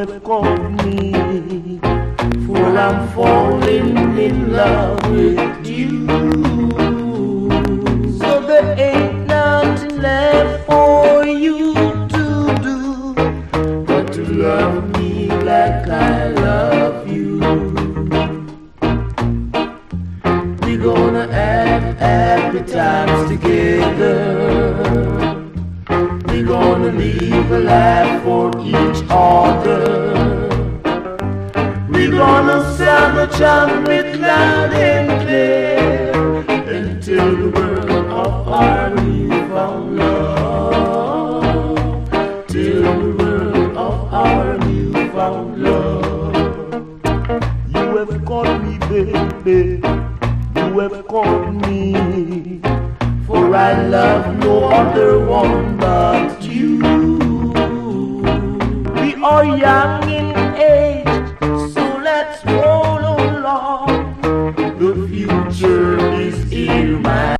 have caught me, for I'm falling in love with you. So there ain't nothing left for you to do but to love me like I love you. We're gonna have happy times together. We're gonna live a life for each other. We're gonna sound the trumpet loud and clear and tell the world of our newfound love. Tell the world of our newfound love. You have caught me, baby. You have caught me, for I love no other one but you. We are young in age,